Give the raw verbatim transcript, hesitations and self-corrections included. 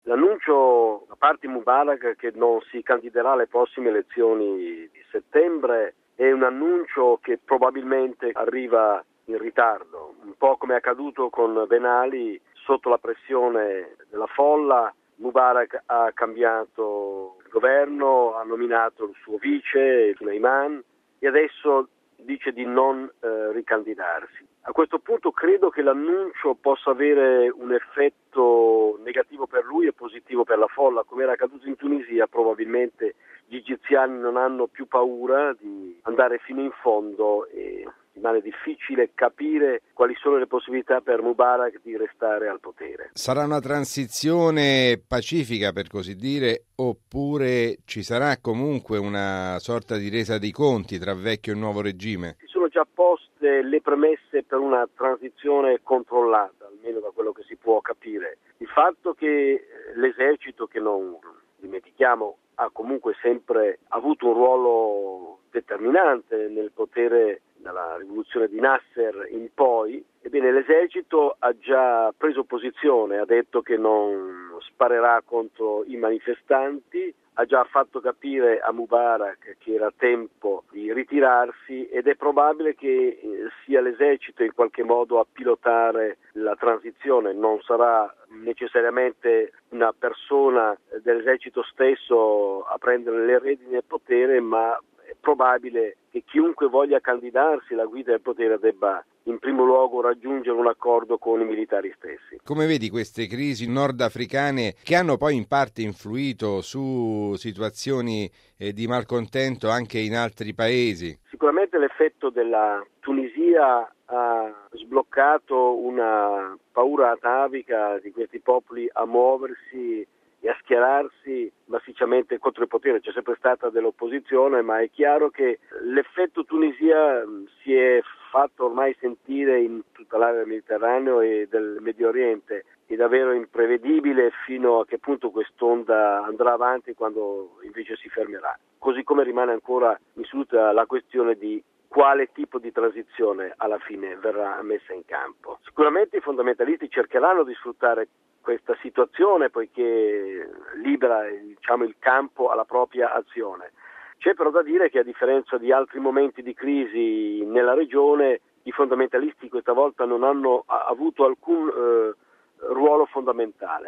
L'annuncio da parte Mubarak che non si candiderà alle prossime elezioni di settembre è un annuncio che probabilmente arriva in ritardo, un po' come è accaduto con Ben Ali. Sotto la pressione della folla Mubarak ha cambiato il governo, ha nominato il suo vice, Sulaiman, e adesso dice di non eh, ricandidarsi. A questo punto credo che l'annuncio possa avere un effetto negativo per lui e positivo per la folla. Come era accaduto in Tunisia, probabilmente gli egiziani non hanno più paura di andare fino in fondo e rimane difficile capire quali sono le possibilità per Mubarak di restare al potere. Sarà una transizione pacifica, per così dire, oppure ci sarà comunque una sorta di resa dei conti tra vecchio e nuovo regime? Si sono già poste le premesse per una transizione controllata, almeno da quello che si può capire. Il fatto che l'esercito, che non dimentichiamo, ha comunque sempre avuto un ruolo determinante nel potere dalla rivoluzione di Nasser in poi, ebbene l'esercito ha già preso posizione, ha detto che non sparerà contro i manifestanti, ha già fatto capire a Mubarak che era tempo di ritirarsi ed è probabile che sia l'esercito in qualche modo a pilotare la transizione. Non sarà necessariamente una persona dell'esercito stesso a prendere le redini del potere, ma è probabile che chiunque voglia candidarsi alla guida del potere debba in primo luogo raggiungere un accordo con i militari stessi. Come vedi queste crisi nordafricane che hanno poi in parte influito su situazioni eh, di malcontento anche in altri paesi? Sicuramente l'effetto della Tunisia ha sbloccato una paura atavica di questi popoli a muoversi e a schierarsi massicciamente contro il potere. C'è sempre stata dell'opposizione, ma è chiaro che l'effetto Tunisia si è fatto ormai sentire in tutta l'area del Mediterraneo e del Medio Oriente. È davvero imprevedibile fino a che punto quest'onda andrà avanti, quando invece si fermerà. Così come rimane ancora insoluta la questione di quale tipo di transizione alla fine verrà messa in campo. Sicuramente i fondamentalisti cercheranno di sfruttare questa situazione poiché libera, diciamo, il campo alla propria azione. C'è però da dire che, a differenza di altri momenti di crisi nella regione, i fondamentalisti questa volta non hanno avuto alcun eh, ruolo fondamentale.